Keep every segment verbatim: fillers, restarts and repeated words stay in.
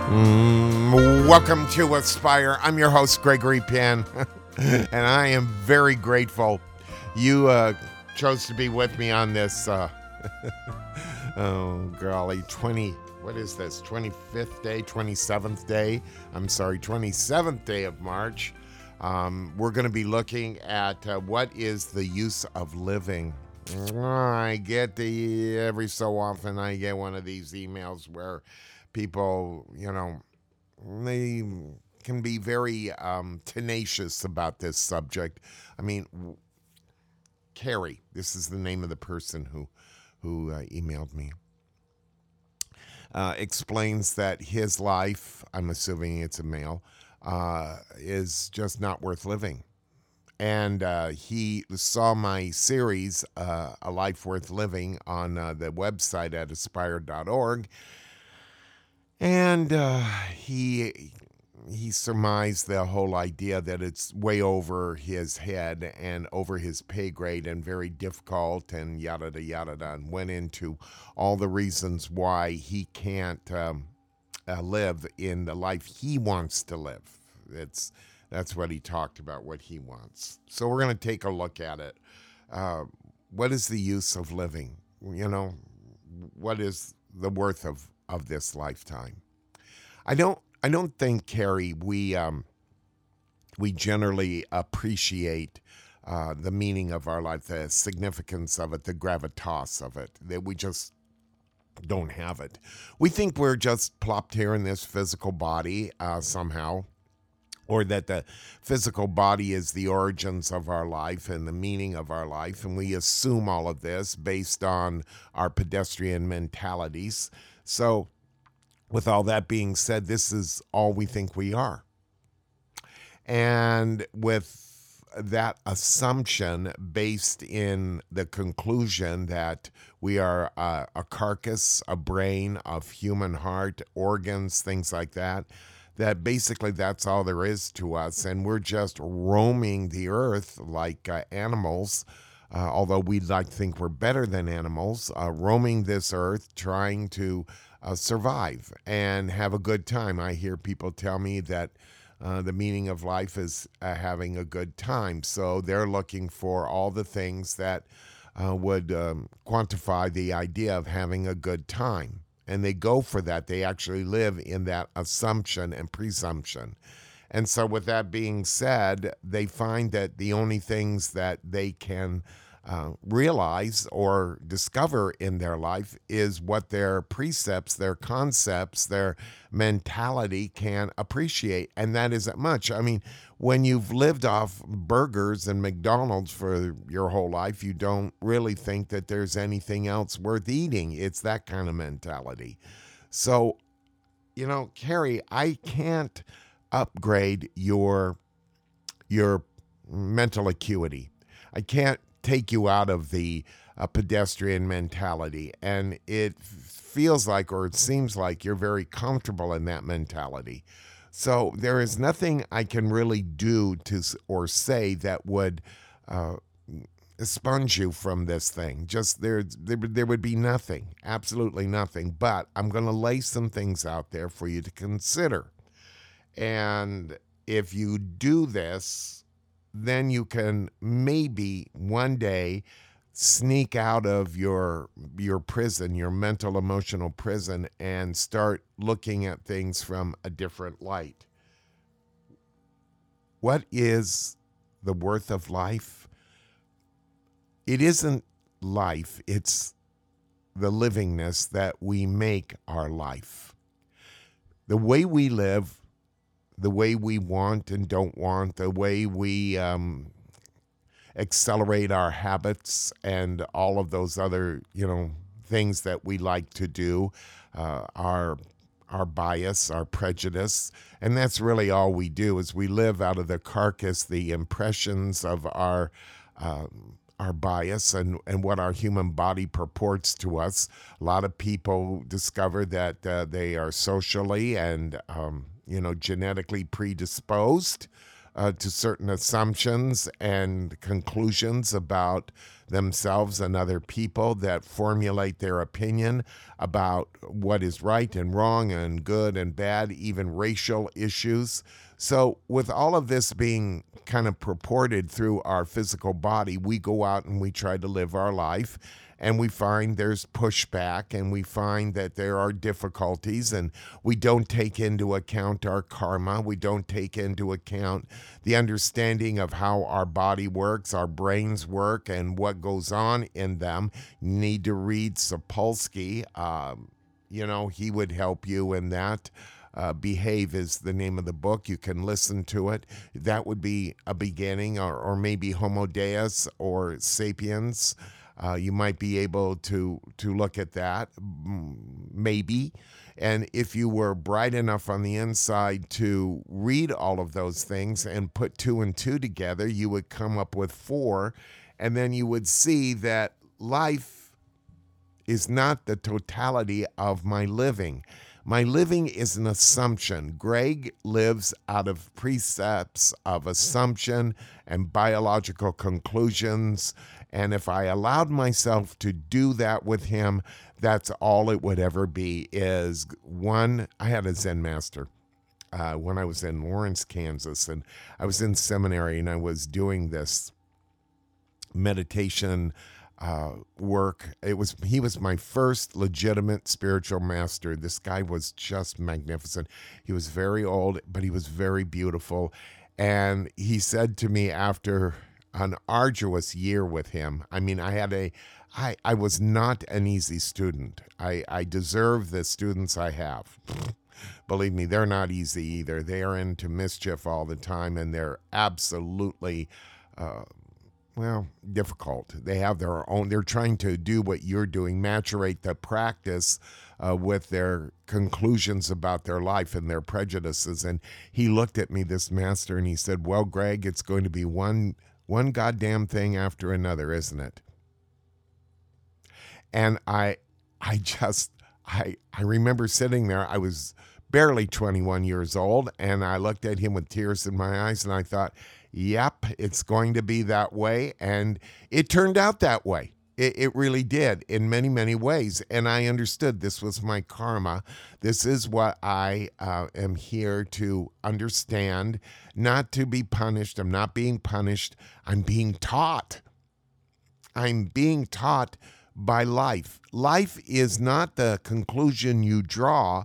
Mm, welcome to Aspire. I'm your host, Gregory Penn, and I am very grateful you uh, chose to be with me on this, uh, oh, golly, twenty, what is this, twenty-fifth day, twenty-seventh day? I'm sorry, twenty-seventh day of March. Um, we're going to be looking at uh, what is the use of living. I get the, every so often, I get one of these emails where people, you know, they can be very um, tenacious about this subject. I mean, Carrie, this is the name of the person who who uh, emailed me, uh, explains that his life, I'm assuming it's a male, uh, is just not worth living. And uh, he saw my series, uh, A Life Worth Living, on uh, the website at aspire dot org. And uh, he he surmised the whole idea that it's way over his head and over his pay grade and very difficult and yada da yada da, and went into all the reasons why he can't um, uh, live in the life he wants to live. It's that's what he talked about, what he wants. So we're going to take a look at it. Uh, what is the use of living? You know, what is the worth of of this lifetime? I don't I don't think, Carrie, we um, we generally appreciate uh, the meaning of our life, the significance of it, the gravitas of it. That we just don't have it. We think we're just plopped here in this physical body uh, somehow, or that the physical body is the origins of our life and the meaning of our life, and we assume all of this based on our pedestrian mentalities. So, with all that being said, this is all we think we are. And with that assumption based in the conclusion that we are a, a carcass, a brain of human heart, organs, things like that, that basically that's all there is to us. And we're just roaming the earth like uh, animals, uh, although we'd like to think we're better than animals, uh, roaming this earth trying to uh, survive and have a good time. I hear people tell me that uh, the meaning of life is uh, having a good time. So they're looking for all the things that uh, would um, quantify the idea of having a good time. And they go for that. They actually live in that assumption and presumption. And so, with that being said, they find that the only things that they can uh, realize or discover in their life is what their precepts, their concepts, their mentality can appreciate. And that isn't much. I mean, when you've lived off burgers and McDonald's for your whole life, you don't really think that there's anything else worth eating. It's that kind of mentality. So, you know, Carrie, I can't upgrade your your mental acuity. I can't take you out of the uh, pedestrian mentality, and it feels like, or it seems like, you're very comfortable in that mentality. So there is nothing I can really do to or say that would uh, expunge you from this thing. Just there, there, there would be nothing, absolutely nothing. But I'm going to lay some things out there for you to consider. And if you do this, then you can maybe one day sneak out of your your prison, your mental emotional prison, and start looking at things from a different light. What is the worth of life? It isn't life, it's the livingness that we make our life. The way we live, the way we want and don't want, the way we um, accelerate our habits and all of those other, you know, things that we like to do, uh, our our bias, our prejudice, and that's really all we do is we live out of the carcass, the impressions of our um, our bias and, and what our human body purports to us. A lot of people discover that uh, they are socially and um, you know genetically predisposed uh, to certain assumptions and conclusions about themselves and other people, that formulate their opinion about what is right and wrong and good and bad, even racial issues. So with all of this being kind of purported through our physical body, we go out and we try to live our life, and we find there's pushback, and we find that there are difficulties, and we don't take into account our karma. We don't take into account the understanding of how our body works, our brains work, and what goes on in them. You need to read Sapolsky. Um, you know, he would help you in that. Uh, Behave is the name of the book. You can listen to it. That would be a beginning, or, or maybe Homo Deus or Sapiens. Uh, you might be able to to look at that, maybe. And if you were bright enough on the inside to read all of those things and put two and two together, you would come up with four. And then you would see that life is not the totality of my living. My living is an assumption. Greg lives out of precepts of assumption and biological conclusions. And if I allowed myself to do that with him, that's all it would ever be. Is one, I had a Zen master uh, when I was in Lawrence, Kansas, and I was in seminary, and I was doing this meditation uh, work. It was he was my first legitimate spiritual master. This guy was just magnificent. He was very old, but he was very beautiful. And he said to me after an arduous year with him, I mean, I had a, I, I was not an easy student. I, I deserve the students I have. Believe me, they're not easy either. They are into mischief all the time, and they're absolutely, uh, well, difficult. They have their own, they're trying to do what you're doing, maturate the practice uh, with their conclusions about their life and their prejudices. And he looked at me, this master, and he said, well, Greg, it's going to be one, one goddamn thing after another, isn't it? And I, I just, I, I remember sitting there. I was barely twenty-one years old, and I looked at him with tears in my eyes, and I thought, yep, it's going to be that way. And it turned out that way. It, it really did in many, many ways. And I understood this was my karma. This is what I uh, am here to understand, not to be punished. I'm not being punished. I'm being taught. I'm being taught by life. Life is not the conclusion you draw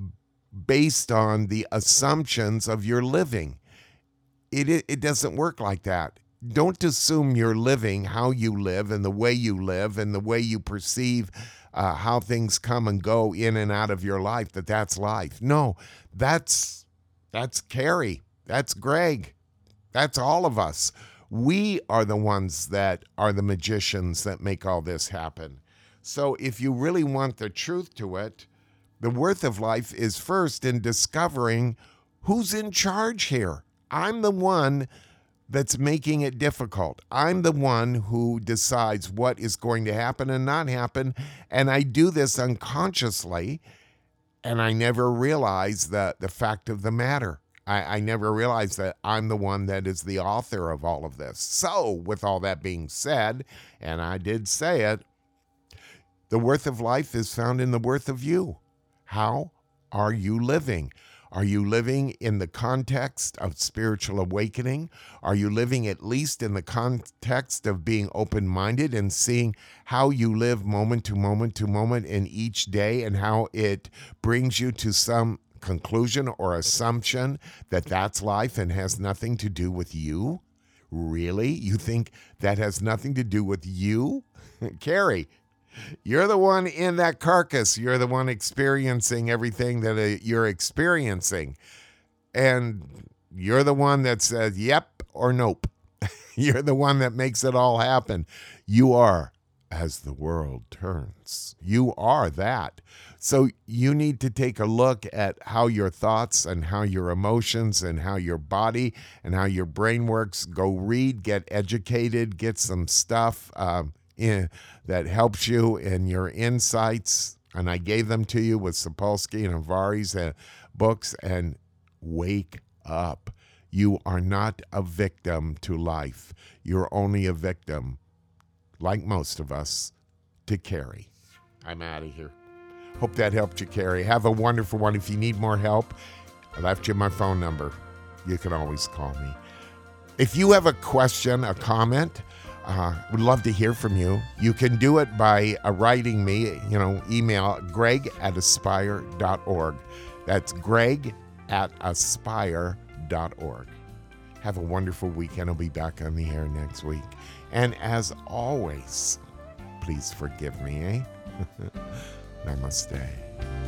based on the assumptions of your living. It, it it doesn't work like that. Don't assume you're living how you live and the way you live and the way you perceive uh, how things come and go in and out of your life, that that's life. No, that's that's Carrie. That's Greg. That's all of us. We are the ones that are the magicians that make all this happen. So if you really want the truth to it, the worth of life is first in discovering who's in charge here. I'm the one that's making it difficult. I'm the one who decides what is going to happen and not happen. And I do this unconsciously, and I never realize the, the fact of the matter. I, I never realized that I'm the one that is the author of all of this. So with all that being said, and I did say it, the worth of life is found in the worth of you. How are you living? Are you living in the context of spiritual awakening? Are you living at least in the context of being open-minded and seeing how you live moment to moment to moment in each day, and how it brings you to some conclusion or assumption that that's life and has nothing to do with you? Really? You think that has nothing to do with you? Carrie, you're the one in that carcass. You're the one experiencing everything that uh, you're experiencing. And you're the one that says yep or nope. You're the one that makes it all happen. You are as the world turns. You are that. So you need to take a look at how your thoughts and how your emotions and how your body and how your brain works. Go read, get educated, get some stuff um, in, that helps you in your insights. And I gave them to you with Sapolsky and Avari's uh, books. And wake up. You are not a victim to life. You're only a victim like most of us, to carry. I'm out of here. Hope that helped you, Carrie. Have a wonderful one. If you need more help, I left you my phone number. You can always call me. If you have a question, a comment, uh, would love to hear from you. You can do it by uh, writing me, you know, email greg at aspire dot org. That's greg at aspire dot org. Have a wonderful weekend. I'll be back on the air next week. And as always, please forgive me, eh? Namaste.